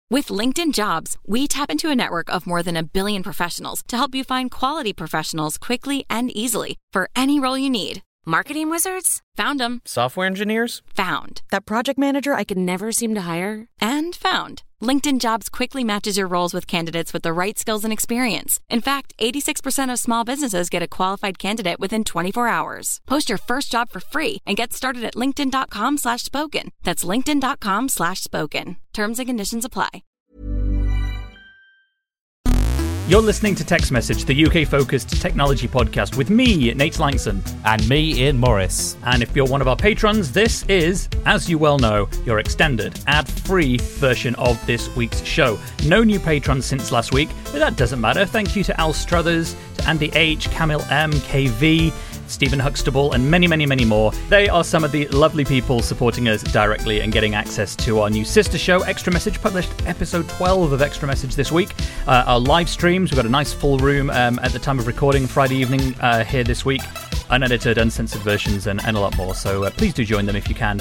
With LinkedIn Jobs, we tap into a network of more than 1 billion professionals to help you find quality professionals quickly and easily for any role you need. Marketing wizards? Found them. Software engineers? Found. That project manager I could never seem to hire? And found. LinkedIn Jobs quickly matches your roles with candidates with the right skills and experience. In fact, 86% of small businesses get a qualified candidate within 24 hours. Post your first job for free and get started at linkedin.com/spoken. That's linkedin.com/spoken. Terms and conditions apply. You're listening to Text Message, the UK-focused technology podcast with me, Nate Langson. And me, Ian Morris. And if you're one of our patrons, this is, as you well know, your extended, ad-free version of this week's show. No new patrons since last week, but that doesn't matter. Thank you to Al Struthers, to Andy H, Camille M, KV, Stephen Huxtable, and many, many, many more. They are some of the lovely people supporting us directly and getting access to our new sister show, Extra Message, published episode 12 of Extra Message this week. Our live streams, we've got a nice full room at the time of recording Friday evening here this week. Unedited, uncensored versions and a lot more. So please do join them if you can.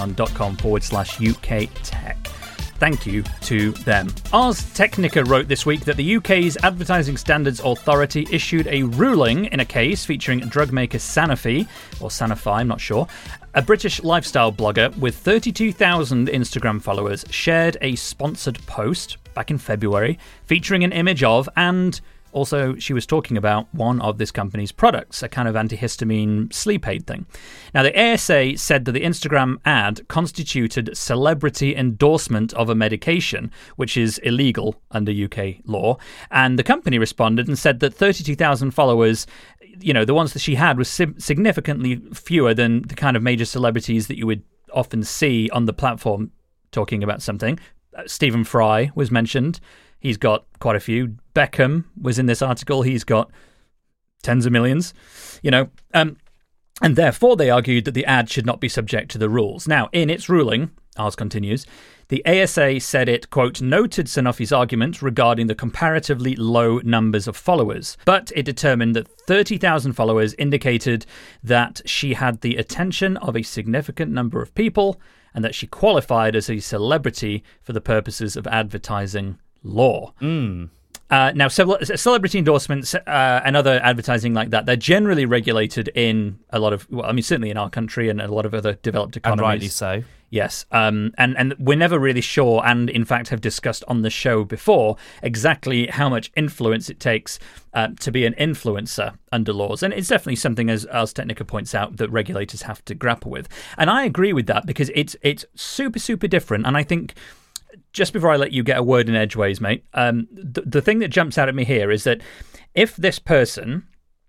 Patreon.com/UK Tech. Thank you to them. Ars Technica wrote this week that the UK's Advertising Standards Authority issued a ruling in a case featuring drug maker Sanofi, or Sanofi, I'm not sure. A British lifestyle blogger with 32,000 Instagram followers shared a sponsored post back in February featuring an image of, and also she was talking about, one of this company's products, a kind of antihistamine sleep aid thing. Now, the ASA said that the Instagram ad constituted celebrity endorsement of a medication, which is illegal under UK law. And the company responded and said that 32,000 followers, you know, the ones that she had, was significantly fewer than the kind of major celebrities that you would often see on the platform talking about something. Stephen Fry was mentioned. He's got quite a few. Beckham was in this article. He's got tens of millions, you know. And therefore, they argued that the ad should not be subject to the rules. Now, in its ruling, Ars continues, the ASA said it, quote, noted Sanofi's argument regarding the comparatively low numbers of followers, but it determined that 30,000 followers indicated that she had the attention of a significant number of people and that she qualified as a celebrity for the purposes of advertising law. Now, celebrity endorsements and other advertising like that, they're generally regulated in a lot of, well, I mean, certainly in our country and a lot of other developed economies. And rightly so. Yes. And we're never really sure, and in fact have discussed on the show before, exactly how much influence it takes to be an influencer under laws. And it's definitely something, as Ars Technica points out, that regulators have to grapple with. And I agree with that because it's super, super different. And I think, just before I let you get a word in edgeways, mate, the thing that jumps out at me here is that if this person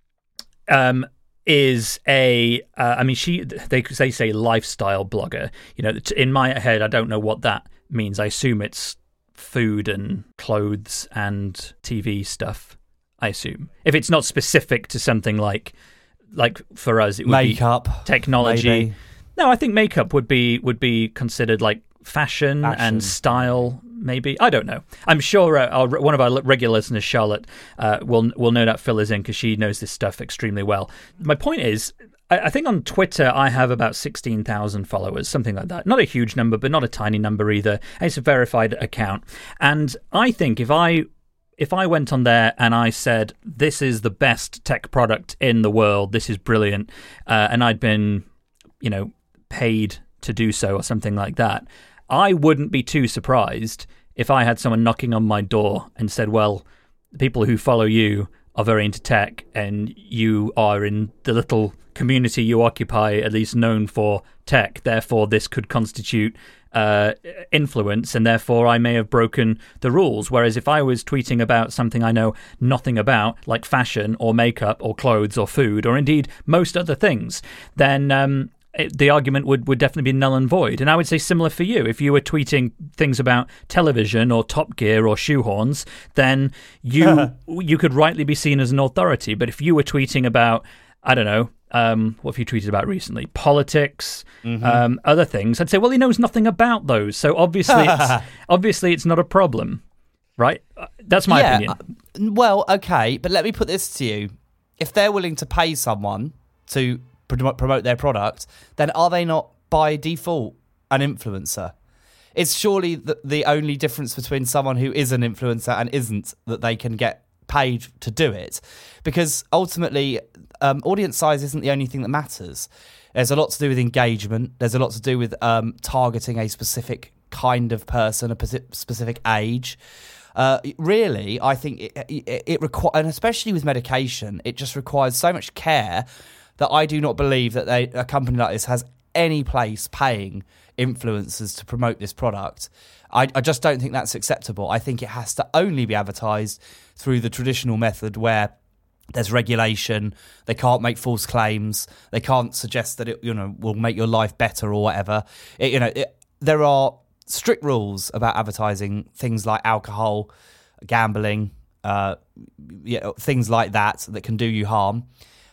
is a, I mean, they say lifestyle blogger. You know, in my head, I don't know what that means. I assume it's food and clothes and TV stuff. I assume if it's not specific to something like for us, it would makeup, be technology. Maybe. No, I think makeup would be considered like fashion and style, maybe. I don't know. I'm sure one of our regular listeners, Charlotte, will no doubt fill us in because she knows this stuff extremely well. My point is, I think on Twitter I have about 16,000 followers, something like that. Not a huge number, but not a tiny number either. And it's a verified account. And I think if I went on there and I said, this is the best tech product in the world, this is brilliant, and I'd been, you know, paid to do so or something like that, I wouldn't be too surprised if I had someone knocking on my door and said, well, the people who follow you are very into tech and you are in the little community you occupy, at least known for tech. Therefore, this could constitute influence and therefore I may have broken the rules. Whereas if I was tweeting about something I know nothing about, like fashion or makeup or clothes or food or indeed most other things, then the argument would definitely be null and void. And I would say similar for you. If you were tweeting things about television or Top Gear or shoehorns, then you could rightly be seen as an authority. But if you were tweeting about, I don't know, what have you tweeted about recently? Politics, other things, I'd say, well, he knows nothing about those. So obviously it's not a problem, right? That's my opinion. Well, okay, but let me put this to you. If they're willing to pay someone to promote their product, then are they not by default an influencer? it's surely the only difference between someone who is an influencer and isn't that they can get paid to do it, because ultimately audience size isn't the only thing that matters. There's a lot to do with engagement. There's a lot to do with targeting a specific kind of person, a specific age. Really, I think it requires, and especially with medication, it just requires so much care that I do not believe that a company like this has any place paying influencers to promote this product. I just don't think that's acceptable. I think it has to only be advertised through the traditional method where there's regulation. They can't make false claims. They can't suggest that it, will make your life better or whatever. There are strict rules about advertising things like alcohol, gambling, things like that can do you harm.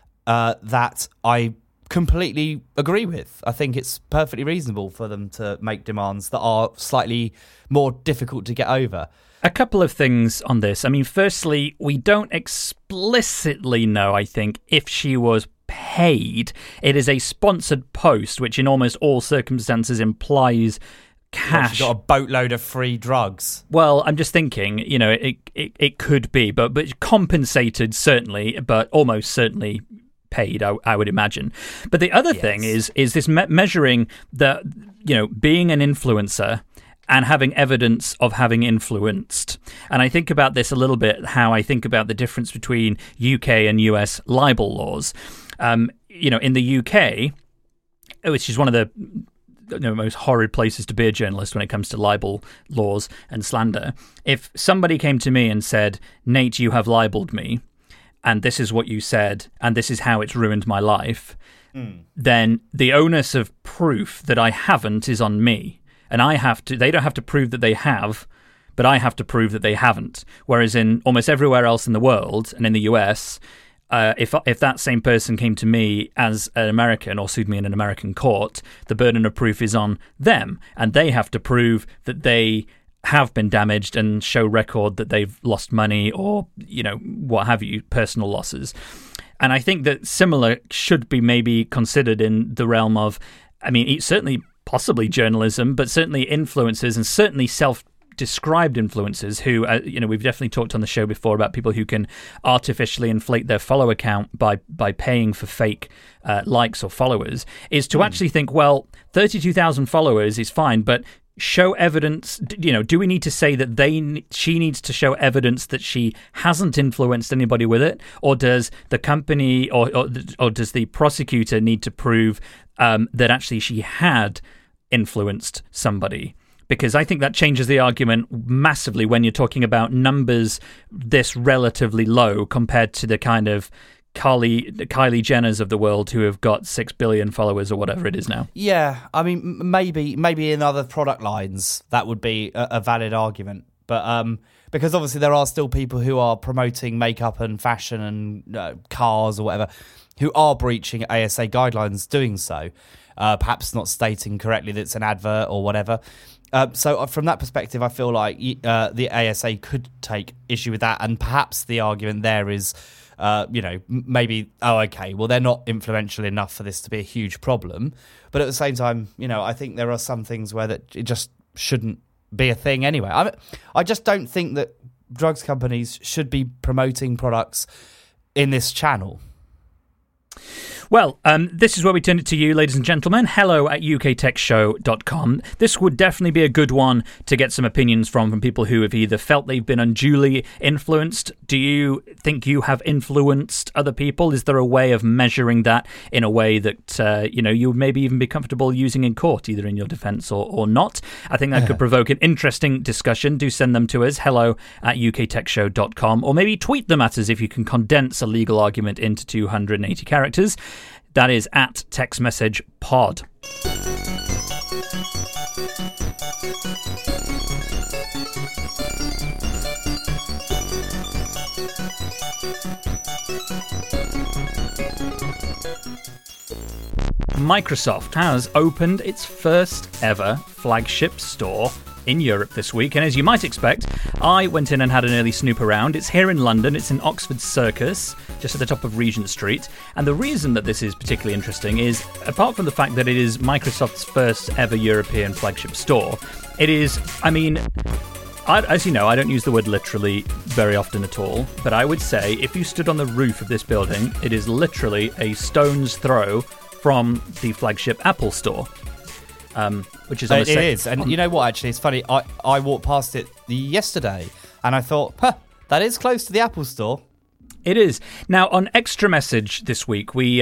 That I completely agree with. I think it's perfectly reasonable for them to make demands that are slightly more difficult to get over. A couple of things on this. I mean, firstly, we don't explicitly know, I think, if she was paid. It is a sponsored post, which in almost all circumstances implies cash. She got a boatload of free drugs. Well, I'm just thinking, it could be, but compensated certainly, but almost certainly paid, I would imagine. But the other thing is this measuring the, being an influencer and having evidence of having influenced. And I think about this a little bit, how I think about the difference between UK and US libel laws. In the UK, which is one of the most horrid places to be a journalist when it comes to libel laws and slander, if somebody came to me and said, Nate, you have libelled me, and this is what you said, and this is how it's ruined my life, then the onus of proof that I haven't is on me. And they don't have to prove that they have, but I have to prove that they haven't. Whereas in almost everywhere else in the world, and in the US, if that same person came to me as an American or sued me in an American court, the burden of proof is on them. And they have to prove that they have been damaged and show record that they've lost money or, what have you, personal losses. And I think that similar should be maybe considered in the realm of, certainly possibly journalism, but certainly influencers and certainly self-described influencers who, we've definitely talked on the show before about people who can artificially inflate their follow account by paying for fake likes or followers, is to actually think, well, 32,000 followers is fine, but show evidence. Do we need to say that she needs to show evidence that she hasn't influenced anybody with it, or does the company or does the prosecutor need to prove that actually she had influenced somebody? Because I think that changes the argument massively when you're talking about numbers this relatively low compared to the kind of Kylie Jenners of the world who have got 6 billion followers or whatever it is now. Yeah, maybe in other product lines that would be a valid argument. But because obviously there are still people who are promoting makeup and fashion and cars or whatever who are breaching ASA guidelines doing so. Perhaps not stating correctly that it's an advert or whatever. So from that perspective, I feel like the ASA could take issue with that. And perhaps the argument there is, maybe, they're not influential enough for this to be a huge problem. But at the same time, I think there are some things where that it just shouldn't be a thing anyway. I just don't think that drugs companies should be promoting products in this channel. Well, this is where we turn it to you, ladies and gentlemen. Hello at uktechshow.com. This would definitely be a good one to get some opinions from people who have either felt they've been unduly influenced. Do you think you have influenced other people? Is there a way of measuring that in a way that, you would maybe even be comfortable using in court, either in your defence or not? I think that could provoke an interesting discussion. Do send them to us, hello at uktechshow.com, or maybe tweet them at us if you can condense a legal argument into 280 characters. That is at text message pod. Microsoft has opened its first ever flagship store in Europe this week, and as you might expect, I went in and had an early snoop around. It's here in London, it's in Oxford Circus, just at the top of Regent Street, and the reason that this is particularly interesting is, apart from the fact that it is Microsoft's first ever European flagship store, it is, as you know, I don't use the word literally very often at all, but I would say if you stood on the roof of this building, it is literally a stone's throw from the flagship Apple store, which is on the It is, and you know what, actually, it's funny, I walked past it yesterday, and I thought, that is close to the Apple store. It is. Now, on Extra Message this week, we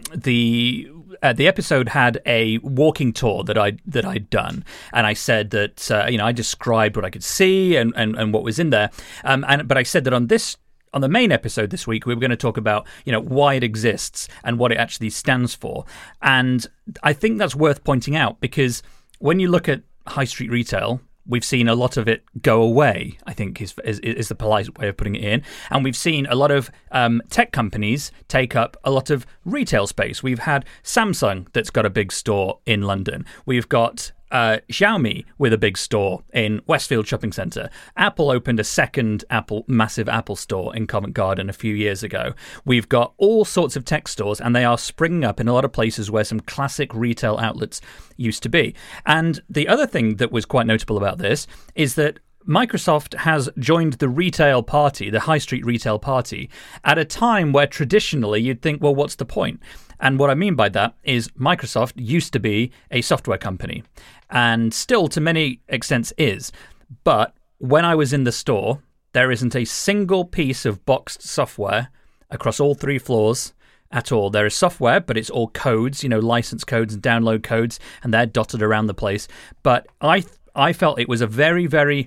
the episode had a walking tour that I'd done, and I said that I described what I could see and what was in there, but I said that on the main episode this week we were going to talk about why it exists and what it actually stands for, and I think that's worth pointing out because when you look at high street retail, we've seen a lot of it go away, I think is the polite way of putting it in. And we've seen a lot of tech companies take up a lot of retail space. We've had Samsung that's got a big store in London. We've got Xiaomi with a big store in Westfield Shopping Centre. Apple opened a second massive Apple store in Covent Garden a few years ago. We've got all sorts of tech stores, and they are springing up in a lot of places where some classic retail outlets used to be. And the other thing that was quite notable about this is that Microsoft has joined the retail party, the high street retail party, at a time where traditionally you'd think, well, what's the point? And what I mean by that is Microsoft used to be a software company, and still to many extents is. But when I was in the store, there isn't a single piece of boxed software across all 3 floors at all. There is software, but it's all codes, license codes and download codes, and they're dotted around the place. But I felt it was a very, very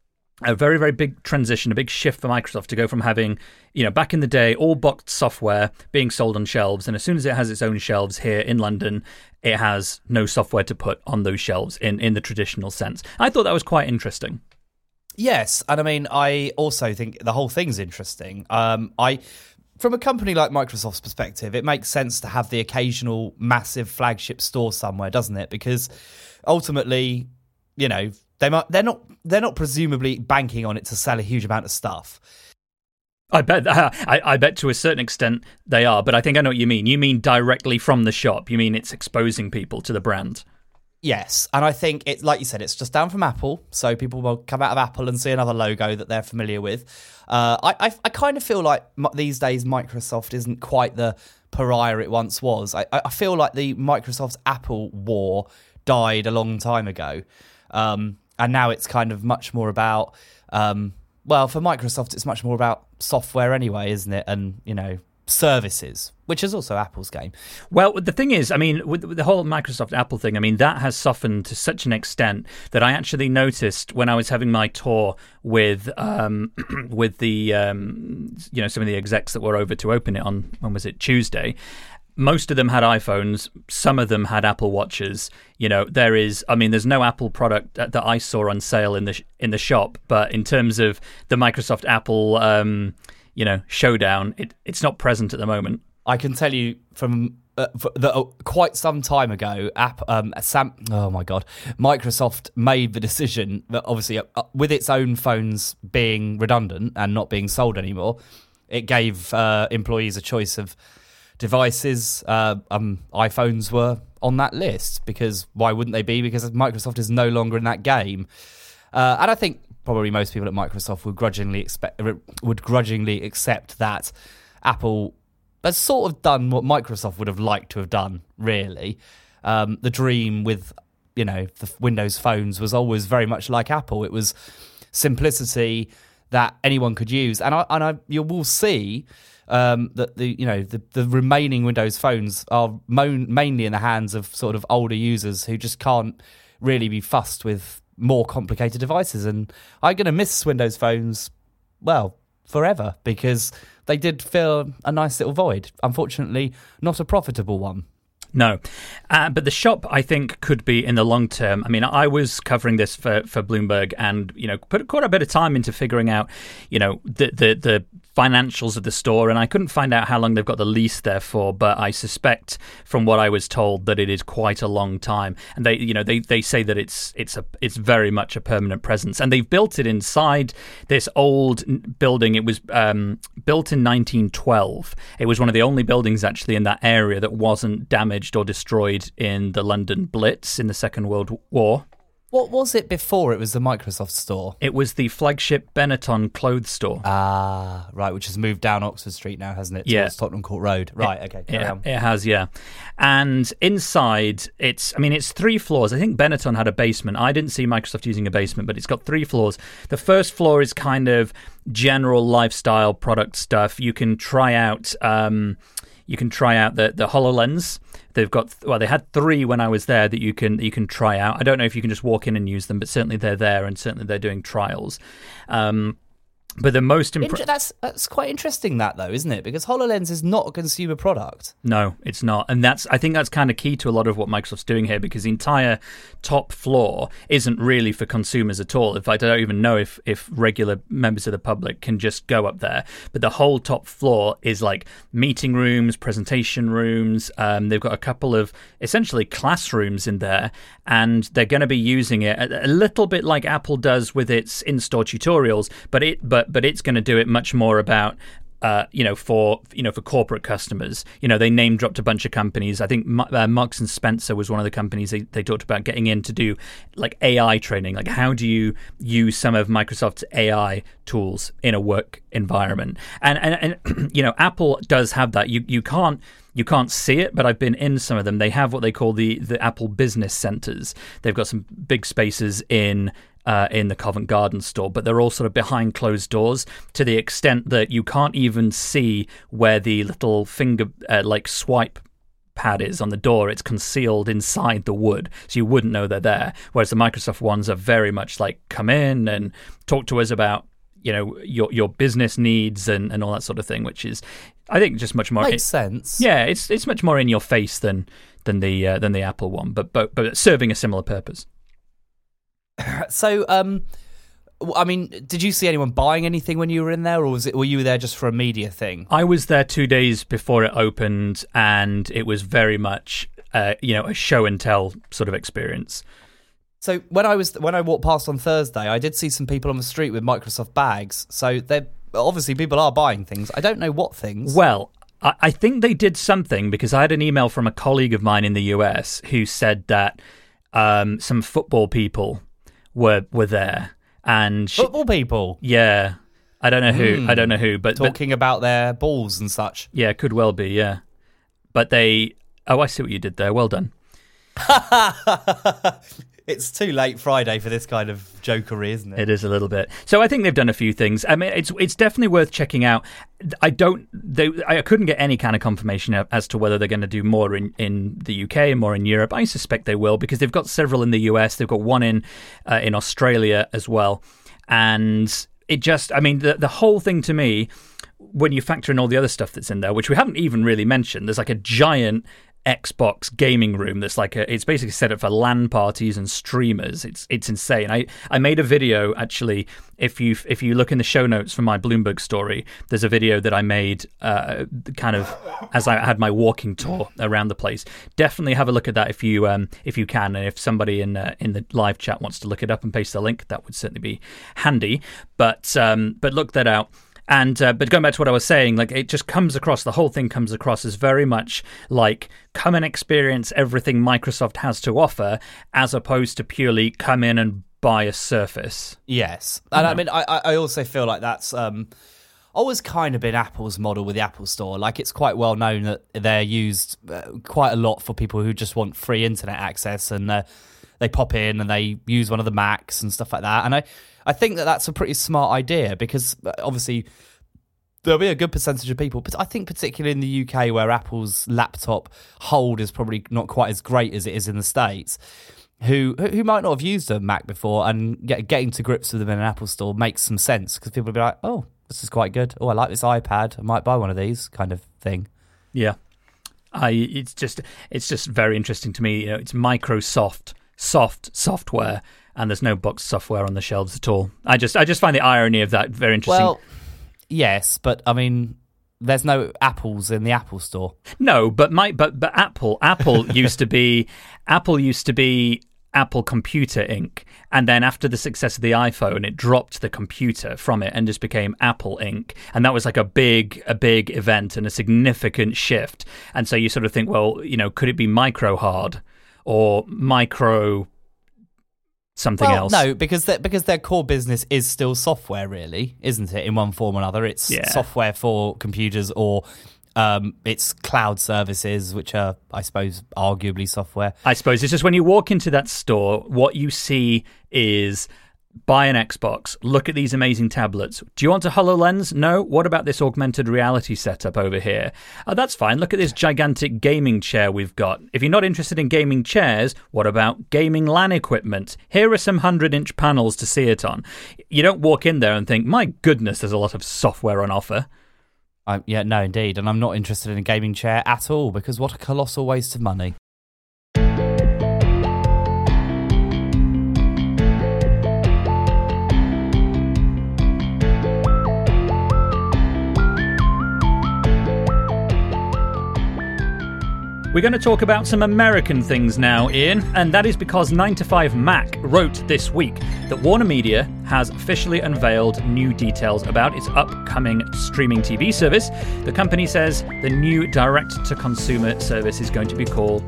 big transition, a big shift for Microsoft to go from having, back in the day, all boxed software being sold on shelves. And as soon as it has its own shelves here in London, it has no software to put on those shelves in the traditional sense. I thought that was quite interesting. Yes, and I also think the whole thing's interesting. From a company like Microsoft's perspective, it makes sense to have the occasional massive flagship store somewhere, doesn't it? Because ultimately, they're not presumably banking on it to sell a huge amount of stuff. I bet to a certain extent they are, but I think I know what you mean. You mean directly from the shop. You mean it's exposing people to the brand. Yes, and I think it, like you said, it's just down from Apple, so people will come out of Apple and see another logo that they're familiar with. I kind of feel like these days Microsoft isn't quite the pariah it once was. I feel like the Microsoft Apple war died a long time ago. And now it's kind of much more about, for Microsoft, it's much more about software anyway, isn't it? And, services, which is also Apple's game. Well, the thing is, with the whole Microsoft Apple thing, that has softened to such an extent that I actually noticed when I was having my tour with the, some of the execs that were over to open it on, when was it, Tuesday. Most of them had iPhones. Some of them had Apple Watches. There's no Apple product that I saw on sale in the shop. But in terms of the Microsoft Apple, showdown, it's not present at the moment. I can tell you from quite some time ago, Microsoft made the decision that obviously with its own phones being redundant and not being sold anymore, it gave employees a choice of devices. iPhones were on that list because why wouldn't they be? Because Microsoft is no longer in that game, and I think probably most people at Microsoft would grudgingly accept that Apple has sort of done what Microsoft would have liked to have done. Really, the dream with the Windows phones was always very much like Apple. It was simplicity that anyone could use, and you will see. That the remaining Windows phones are mainly in the hands of sort of older users who just can't really be fussed with more complicated devices. And I'm going to miss Windows phones, forever, because they did fill a nice little void. Unfortunately, not a profitable one. No, but the shop, I think, could be in the long term. I was covering this for Bloomberg, and put quite a bit of time into figuring out, the financials of the store, and I couldn't find out how long they've got the lease there for, but I suspect from what I was told that it is quite a long time. And they say that it's very much a permanent presence, and they've built it inside this old building. It was built in 1912. It was one of the only buildings actually in that area that wasn't damaged or destroyed in the London Blitz in the Second World War. What was it before it was the Microsoft store? It was the flagship Benetton clothes store. Ah, right, which has moved down Oxford Street now, hasn't it? Towards Tottenham Court Road. Right, okay. It has, yeah. And inside, it's 3 floors. I think Benetton had a basement. I didn't see Microsoft using a basement, but it's got 3 floors. The first floor is kind of general lifestyle product stuff. You can try out the HoloLens. They had 3 when I was there that you can try out. I don't know if you can just walk in and use them, but certainly they're there, and certainly they're doing trials. But the most that's quite interesting, that though, isn't it? Because HoloLens is not a consumer product. No, it's not, and I think that's kind of key to a lot of what Microsoft's doing here, because the entire top floor isn't really for consumers at all. In fact, I don't even know if regular members of the public can just go up there. But the whole top floor is like meeting rooms, presentation rooms. They've got a couple of essentially classrooms in there, and they're going to be using it a little bit like Apple does with its in-store tutorials, but it's going to do it much more about for corporate customers. They name dropped a bunch of companies. I think Marks and Spencer was one of the companies they talked about getting in to do like AI training. Like, how do you use some of Microsoft's AI tools in a work environment? And Apple does have that. You can't see it, but I've been in some of them. They have what they call the Apple Business Centers. They've got some big spaces in the Covent Garden store, but they're all sort of behind closed doors to the extent that you can't even see where the little finger swipe pad is on the door. It's concealed inside the wood, so you wouldn't know they're there. Whereas the Microsoft ones are very much like, come in and talk to us about your business needs and all that sort of thing, which is, I think, just much more makes sense. Yeah, it's much more in your face than the Apple one, but serving a similar purpose. So, did you see anyone buying anything when you were in there, or were you there just for a media thing? I was there 2 days before it opened, and it was very much, a show and tell sort of experience. So when I walked past on Thursday, I did see some people on the street with Microsoft bags. So obviously people are buying things. I don't know what things. Well, I think they did something, because I had an email from a colleague of mine in the US who said that some football people were there, and football people. Yeah, I don't know who, but talking about their balls and such. Yeah, could well be. Yeah, but they. Oh, I see what you did there. Well done. It's too late Friday for this kind of jokery, isn't it? It is a little bit. So I think they've done a few things. I mean, it's definitely worth checking out. I couldn't get any kind of confirmation as to whether they're going to do more in the UK and more in Europe. I suspect they will, because they've got several in the US. They've got one in Australia as well. And it just, the whole thing to me, when you factor in all the other stuff that's in there, which we haven't even really mentioned, there's like a giant Xbox gaming room that's it's basically set up for LAN parties and streamers. It's insane. I made a video, actually. If you look in the show notes for my Bloomberg story, there's a video that I made kind of as I had my walking tour around the place. Definitely have a look at that if you can, and if somebody in the live chat wants to look it up and paste the link, that would certainly be handy. But look that out. And but going back to what I was saying, it just comes across, the whole thing comes across as very much like, come and experience everything Microsoft has to offer, as opposed to purely come in and buy a Surface. Yes. And I also feel like that's always kind of been Apple's model with the Apple Store. It's quite well known that they're used quite a lot for people who just want free internet access, and they pop in and they use one of the Macs and stuff like that. And I think that that's a pretty smart idea, because obviously there'll be a good percentage of people, but I think particularly in the UK, where Apple's laptop hold is probably not quite as great as it is in the States, who might not have used a Mac before, and getting to grips with them in an Apple store makes some sense, because people will be like, oh, this is quite good. Oh, I like this iPad. I might buy one of these, kind of thing. Yeah. It's just very interesting to me. It's Microsoft software, and there's no box software on the shelves at all. I just find the irony of that very interesting. Well, yes, but I mean, there's no apples in the Apple Store. No, but Apple used to be Apple Computer Inc. And then after the success of the iPhone, it dropped the computer from it and just became Apple Inc. And that was like a big event and a significant shift. And so you sort of think, well, could it be Micro Hard or Micro something else? No, because their core business is still software, really, isn't it? In one form or another, it's software for computers, or it's cloud services, which are, I suppose, arguably software. I suppose it's just when you walk into that store, what you see is buy an Xbox, look at these amazing tablets. Do you want a HoloLens? No? What about this augmented reality setup over here? That's fine. Look at this gigantic gaming chair we've got. If you're not interested in gaming chairs, what about gaming LAN equipment? Here are some 100-inch panels to see it on. You don't walk in there and think, my goodness, there's a lot of software on offer. No, indeed. And I'm not interested in a gaming chair at all, because what a colossal waste of money. We're going to talk about some American things now, Ian, and that is because 9to5Mac wrote this week that Warner Media has officially unveiled new details about its upcoming streaming TV service. The company says the new direct-to-consumer service is going to be called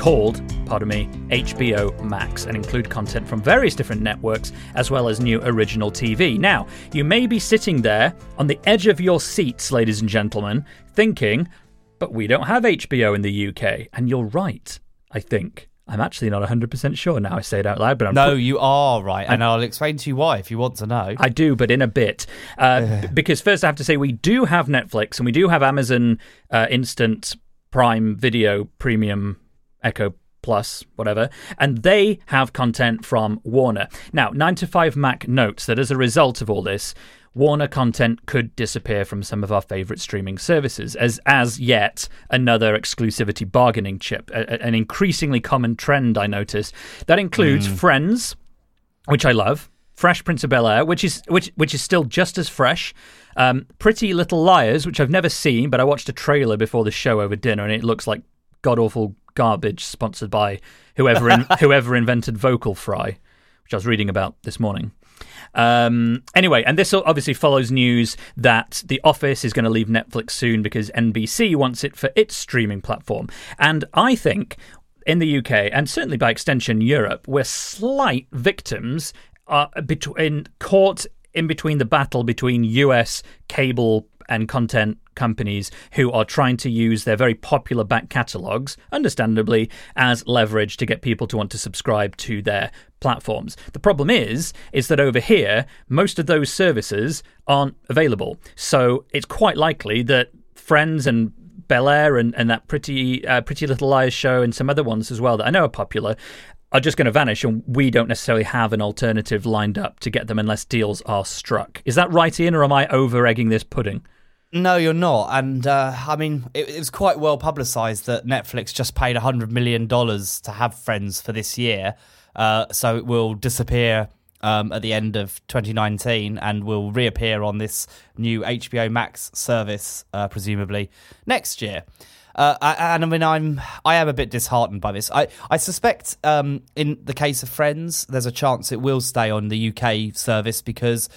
HBO Max, and include content from various different networks as well as new original TV. Now, you may be sitting there on the edge of your seats, ladies and gentlemen, thinking, but we don't have HBO in the UK. And you're right, I think. I'm actually not 100% sure now I say it out loud. But you are right. And I'll explain to you why if you want to know. I do, but in a bit. Because first I have to say we do have Netflix and we do have Amazon Instant Prime Video Premium Echo Plus, whatever, and they have content from Warner. Now, 9to5Mac notes that as a result of all this, Warner content could disappear from some of our favourite streaming services as yet another exclusivity bargaining chip, an increasingly common trend I notice. That includes Friends, which I love, Fresh Prince of Bel-Air, which is still just as fresh, Pretty Little Liars, which I've never seen, but I watched a trailer before the show over dinner, and it looks like god-awful garbage sponsored by whoever invented Vocal Fry, which I was reading about this morning. Anyway, and this obviously follows news that The Office is going to leave Netflix soon because NBC wants it for its streaming platform. And I think in the UK, and certainly by extension Europe, we're slight victims caught in between the battle between US cable and content companies who are trying to use their very popular back catalogues, understandably, as leverage to get people to want to subscribe to their platforms. The problem is that over here, most of those services aren't available. So it's quite likely that Friends and Bel-Air and that Pretty Little Liars show and some other ones as well that I know are popular are just going to vanish, and we don't necessarily have an alternative lined up to get them unless deals are struck. Is that right, Ian, or am I over-egging this pudding? No, you're not. And, it was quite well publicised that Netflix just paid $100 million to have Friends for this year. So it will disappear at the end of 2019 and will reappear on this new HBO Max service, presumably, next year. I am a bit disheartened by this. I suspect in the case of Friends, there's a chance it will stay on the UK service because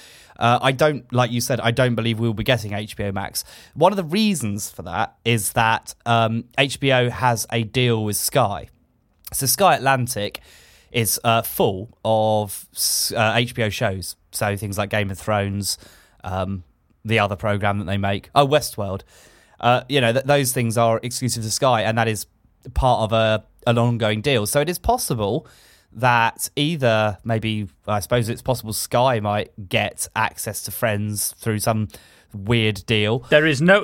like you said, I don't believe we'll be getting HBO Max. One of the reasons for that is that HBO has a deal with Sky. So Sky Atlantic is full of HBO shows. So things like Game of Thrones, the other program that they make, Westworld. Those things are exclusive to Sky, and that is part of an ongoing deal. So it is possible that either I suppose it's possible Sky might get access to Friends through some weird deal. There is no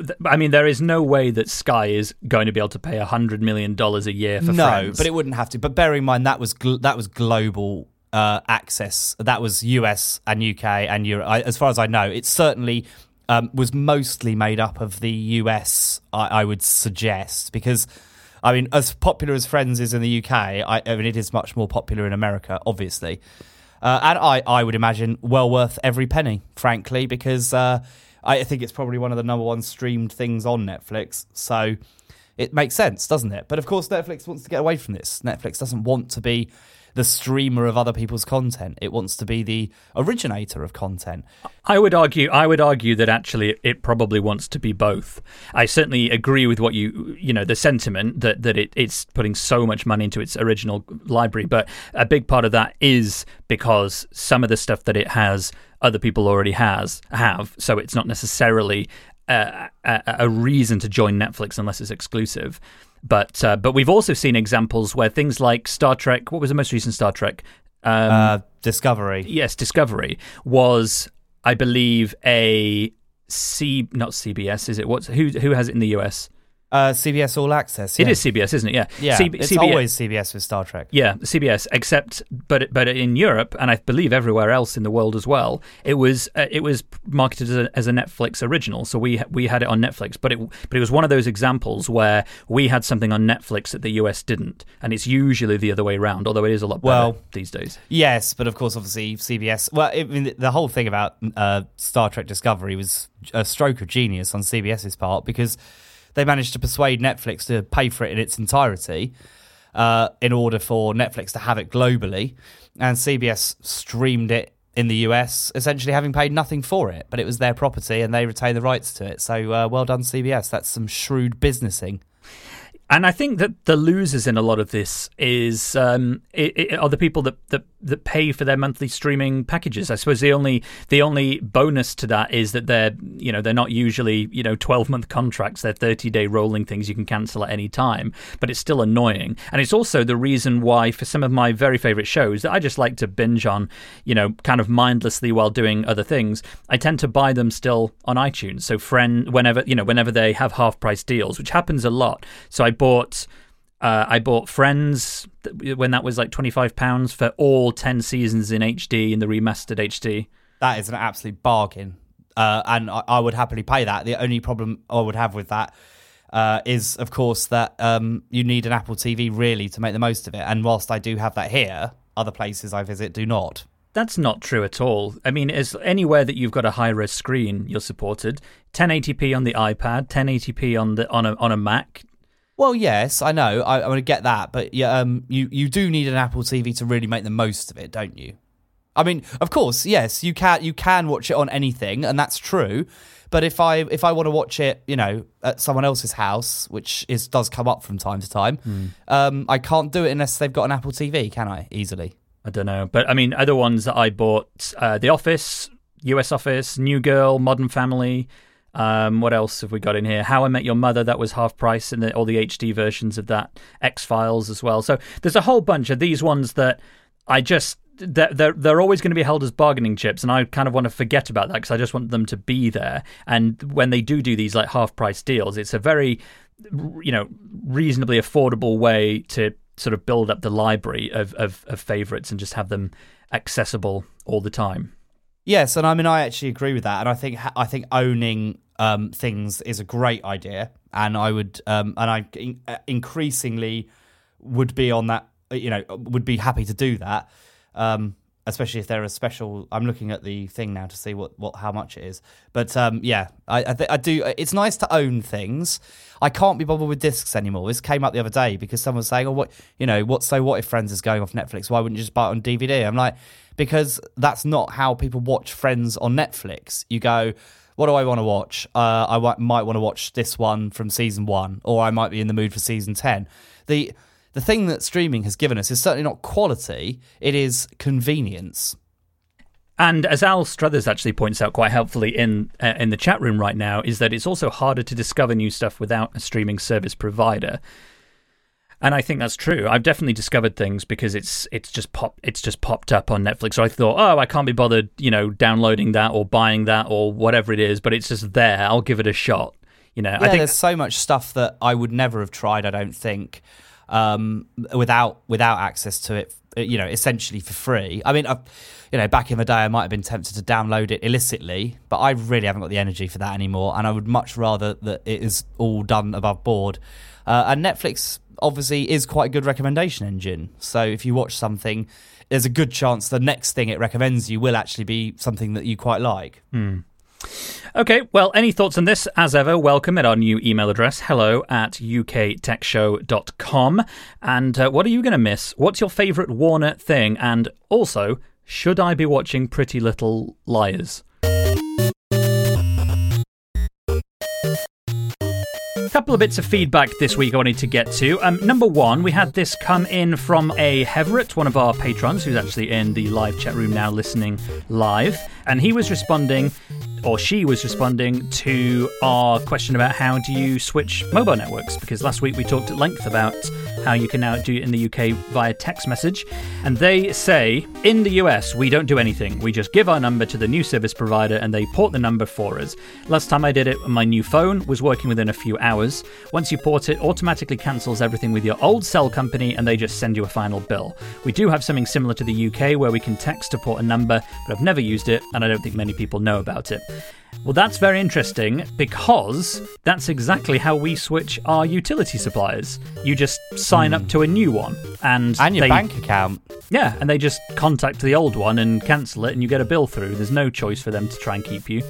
way that Sky is going to be able to pay $100 million a year for Friends. No, but it wouldn't have to. But bear in mind that was global access. That was US and UK and Europe. As far as I know, it certainly was mostly made up of the US, I would suggest, because as popular as Friends is in the UK, it is much more popular in America, obviously. And I would imagine well worth every penny, frankly, because I think it's probably one of the number one streamed things on Netflix. So it makes sense, doesn't it? But of course, Netflix wants to get away from this. Netflix doesn't want to be the streamer of other people's content. It wants to be the originator of content. I would argue that actually it probably wants to be both. I certainly agree with what the sentiment that it's putting so much money into its original library, but a big part of that is because some of the stuff that it has, other people already have, so it's not necessarily a reason to join Netflix unless it's exclusive. But we've also seen examples where things like Star Trek. What was the most recent Star Trek? Discovery. Yes, Discovery was, I believe, not CBS. Is it? Who has it in the US? CBS All Access. Yeah. It is CBS, isn't it? Yeah. Yeah. It's CBS, always CBS with Star Trek. Yeah, CBS. Except, but in Europe, and I believe everywhere else in the world as well, it was marketed as a Netflix original. So we had it on Netflix, but it was one of those examples where we had something on Netflix that the US didn't, and it's usually the other way around. Although it is a lot better these days. Yes, but of course, obviously CBS. Well, the whole thing about Star Trek Discovery was a stroke of genius on CBS's part, because they managed to persuade Netflix to pay for it in its entirety in order for Netflix to have it globally. And CBS streamed it in the US, essentially having paid nothing for it. But it was their property and they retained the rights to it. So well done, CBS. That's some shrewd businessing. And I think that the losers in a lot of this are the people that pay for their monthly streaming packages. I suppose the only bonus to that is that they're not usually 12-month contracts. They're 30-day rolling things you can cancel at any time. But it's still annoying, and it's also the reason why for some of my very favorite shows that I just like to binge on, kind of mindlessly while doing other things, I tend to buy them still on iTunes. So whenever they have half price deals, which happens a lot. So I bought Friends when that was like £25 for all 10 seasons in HD, in the remastered HD. That is an absolute bargain, and I would happily pay that. The only problem I would have with that is, of course, that you need an Apple TV really to make the most of it. And whilst I do have that here, other places I visit do not. That's not true at all. I mean, anywhere that you've got a high-res screen, you're supported. 1080p on the iPad, 1080p on a Mac. Well, yes, I know. I'm going to get that, but you do need an Apple TV to really make the most of it, don't you? I mean, of course, yes, you can watch it on anything, and that's true. But if I want to watch it, at someone else's house, which does come up from time to time, I can't do it unless they've got an Apple TV, can I? Easily. I don't know, but I mean, other ones that I bought: The Office, US Office, New Girl, Modern Family. What else have we got in here? How I Met Your Mother, that was half price, and all the HD versions of that. X-Files as well. So there's a whole bunch of these ones that they're always going to be held as bargaining chips, and I kind of want to forget about that because I just want them to be there. And when they do these like half price deals, it's a very reasonably affordable way to sort of build up the library of favorites and just have them accessible all the time. Yes, and I mean I actually agree with that, and I think owning things is a great idea, and I would and I increasingly would be on that, would be happy to do that, especially if they're a special. I'm looking at the thing now to see how much it is, but I do. It's nice to own things. I can't be bothered with discs anymore. This came up the other day because someone was saying, what if Friends is going off Netflix? Why wouldn't you just buy it on DVD? I'm like, because that's not how people watch Friends on Netflix. You go, what do I want to watch? I might want to watch this one from season 1, or I might be in the mood for season 10. The thing that streaming has given us is certainly not quality, it is convenience. And as Al Struthers actually points out quite helpfully in the chat room right now, is that it's also harder to discover new stuff without a streaming service provider. And I think that's true. I've definitely discovered things because it's just popped up on Netflix. So I thought, I can't be bothered, downloading that or buying that or whatever it is, but it's just there. I'll give it a shot. I think there's so much stuff that I would never have tried, I don't think, without access to it, essentially for free. I mean, back in the day, I might have been tempted to download it illicitly, but I really haven't got the energy for that anymore, and I would much rather that it is all done above board. And Netflix obviously is quite a good recommendation engine. So if you watch something, there's a good chance the next thing it recommends you will actually be something that you quite like. Okay, well, any thoughts on this, as ever, welcome at our new email address, hello@uktechshow.com. And what are you going to miss? What's your favourite Warner thing? And also, should I be watching Pretty Little Liars? A couple of bits of feedback this week I wanted to get to. Number one, we had this come in from a Heverett, one of our patrons, who's actually in the live chat room now listening live. And he was responding, or she was responding to our question about how do you switch mobile networks, because last week we talked at length about how you can now do it in the UK via text message. And they say, in the US, we don't do anything. We just give our number to the new service provider and they port the number for us. Last time I did it, my new phone was working within a few hours. Once you port it, automatically cancels everything with your old cell company and they just send you a final bill. We do have something similar to the UK where we can text to port a number, but I've never used it and I don't think many people know about it. Well, that's very interesting because that's exactly how we switch our utility suppliers. You just sign up to a new one. And your bank account. Yeah, and they just contact the old one and cancel it and you get a bill through. There's no choice for them to try and keep you.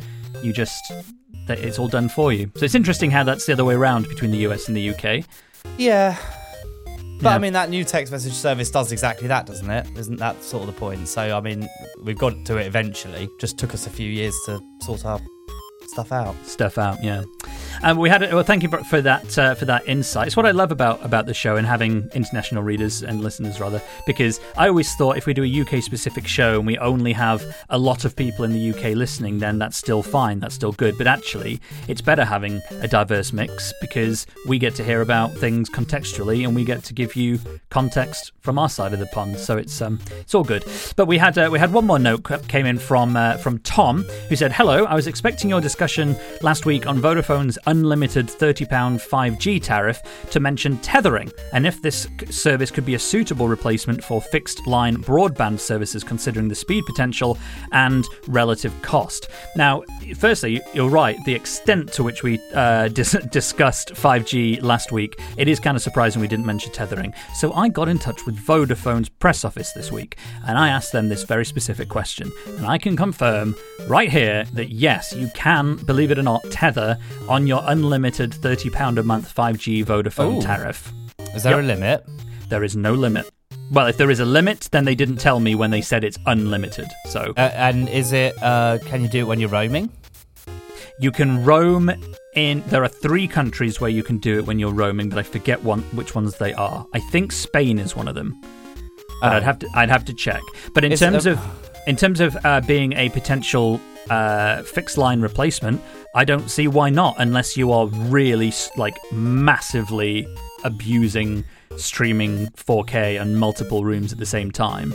It's all done for you. So it's interesting how that's the other way around between the US and the UK. Yeah. But, Yeah. I mean, that new text message service does exactly that, doesn't it? Isn't that sort of the point? So, I mean, we've got to it eventually. Just took us a few years to sort our stuff out. Yeah. We had thank you for that insight. It's what I love about the show and having international readers and listeners rather, because I always thought if we do a UK specific show and we only have a lot of people in the UK listening, then that's still fine, that's still good. But actually, it's better having a diverse mix because we get to hear about things contextually and we get to give you context from our side of the pond. So it's all good. But we had one more note came in from Tom, who said, "Hello, I was expecting your discussion last week on Vodafone's unlimited £30 5G tariff to mention tethering, and if this service could be a suitable replacement for fixed line broadband services considering the speed potential and relative cost." Now, firstly, you're right, the extent to which we discussed 5G last week, it is kind of surprising we didn't mention tethering. So I got in touch with Vodafone's press office this week and I asked them this very specific question, and I can confirm right here that yes, you can, believe it or not, tether on your unlimited £30 a month 5G Vodafone tariff. Is there a limit? There is no limit. Well, if there is a limit, then they didn't tell me when they said it's unlimited. So, and is it? Can you do it when you're roaming? You can roam in. There are 3 countries where you can do it when you're roaming, but I forget which ones they are. I think Spain is one of them. But I'd have to check. But in terms of being a potential fixed line replacement, I don't see why not, unless you are really massively abusing streaming 4K and multiple rooms at the same time.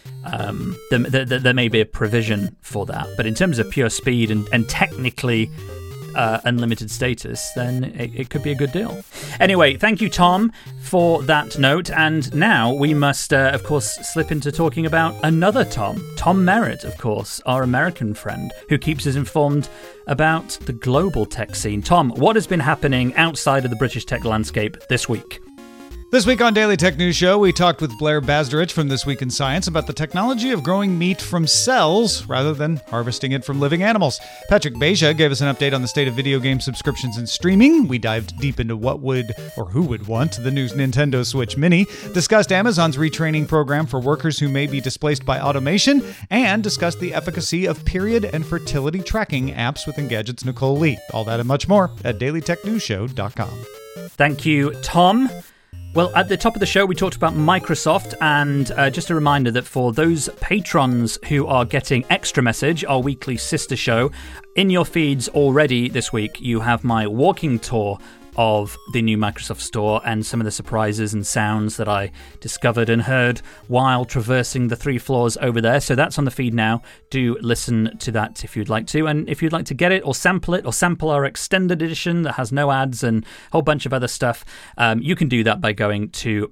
There may be a provision for that, but in terms of pure speed and technically unlimited status, then it could be a good deal. Anyway, thank you, Tom, for that note. And now we must, of course, slip into talking about another Tom Merritt, of course, our American friend, who keeps us informed about the global tech scene. Tom, what has been happening outside of the British tech landscape this week? This week on Daily Tech News Show, we talked with Blair Bazderich from This Week in Science about the technology of growing meat from cells rather than harvesting it from living animals. Patrick Beja gave us an update on the state of video game subscriptions and streaming. We dived deep into who would want the new Nintendo Switch Mini, discussed Amazon's retraining program for workers who may be displaced by automation, and discussed the efficacy of period and fertility tracking apps with Engadget's Nicole Lee. All that and much more at dailytechnewsshow.com. Thank you, Tom. Well, at the top of the show, we talked about Microsoft, and just a reminder that for those patrons who are getting Extra Message, our weekly sister show, in your feeds already this week, you have my walking tour of the new Microsoft Store and some of the surprises and sounds that I discovered and heard while traversing the 3 floors over there. So that's on the feed now. Do listen to that if you'd like to. And if you'd like to get it or sample our extended edition that has no ads and a whole bunch of other stuff, you can do that by going to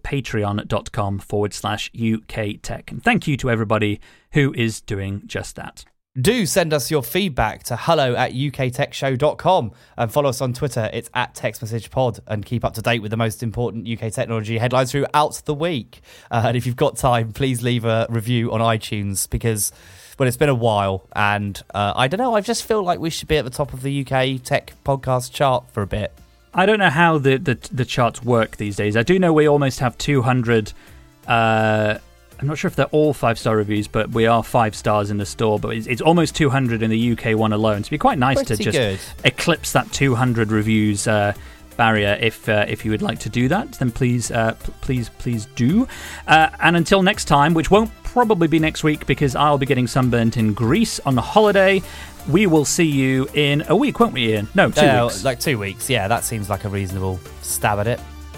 patreon.com/UK Tech. And thank you to everybody who is doing just that. Do send us your feedback to hello@uktechshow.com and follow us on Twitter. It's @TextMessagePod, and keep up to date with the most important UK technology headlines throughout the week. And if you've got time, please leave a review on iTunes, because But it's been a while, and I don't know, I just feel like we should be at the top of the UK tech podcast chart for a bit. I don't know how the charts work these days. I do know we almost have 200. I'm not sure if they're all 5-star reviews, but we are 5 stars in the store. But it's almost 200 in the UK one alone. So it'd be quite nice to just eclipse that 200 reviews barrier. If you would like to do that, then please do. And until next time, which won't probably be next week because I'll be getting sunburnt in Greece on the holiday. We will see you in a week, won't we, Ian? No, 2 weeks. Like 2 weeks, yeah, that seems like a reasonable stab at it.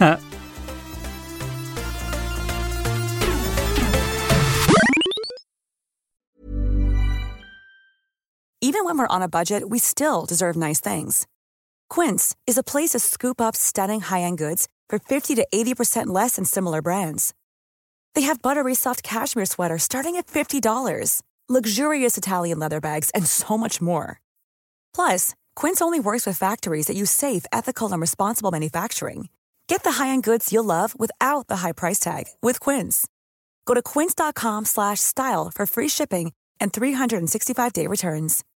Even when we're on a budget, we still deserve nice things. Quince is a place to scoop up stunning high-end goods for 50 to 80% less than similar brands. They have buttery soft cashmere sweaters starting at $50, luxurious Italian leather bags, and so much more. Plus, Quince only works with factories that use safe, ethical, and responsible manufacturing. Get the high-end goods you'll love without the high price tag with Quince. Go to quince.com/style for free shipping and 365-day returns.